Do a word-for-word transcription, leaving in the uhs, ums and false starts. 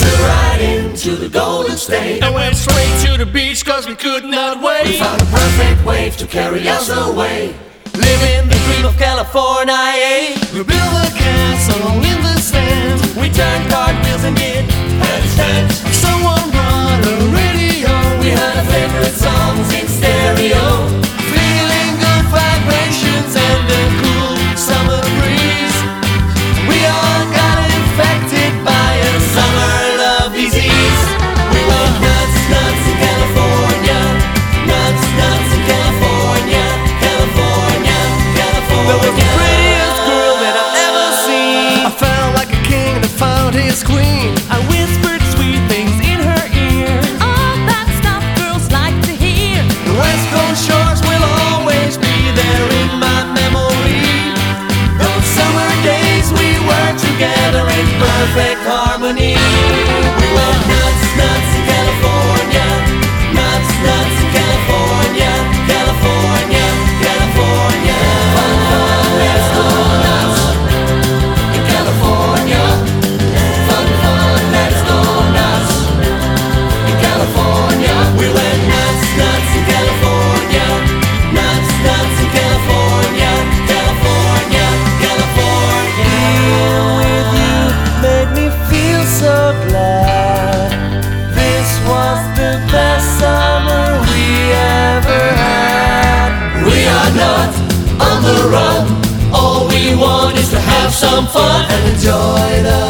flew right into the Golden State and went straight to the beach cause we could not wait. We found a perfect wave to carry us away. Living the dream of California. We built a castle in the sand. We turned cartwheels and did handstands. Someone brought a radio. We had our favorite songs in stereo. Feeling good vibrations and the cool summer breeze. We all got infected by a summer love disease. We went nuts, nuts in California. Nuts, nuts in California. California, California. That was the prettiest girl that I've ever seen. I felt like a king that found his queen. I whispered sweet things in her ear. All that stuff girls like to hear. The West Coast shores will always be there in my memory. Those summer days we were together in perfect harmony. We went nuts, nuts in California. Nuts, nuts in California. California, California. Fun, fun, let's go nuts in California. Fun, fun, let's go nuts in California. We went nuts, nuts in California. Nuts, nuts in California. California, California. Being with you made me feel so glad. This was the best summer we ever had. We are not on the run. All we want is to have some fun and enjoy the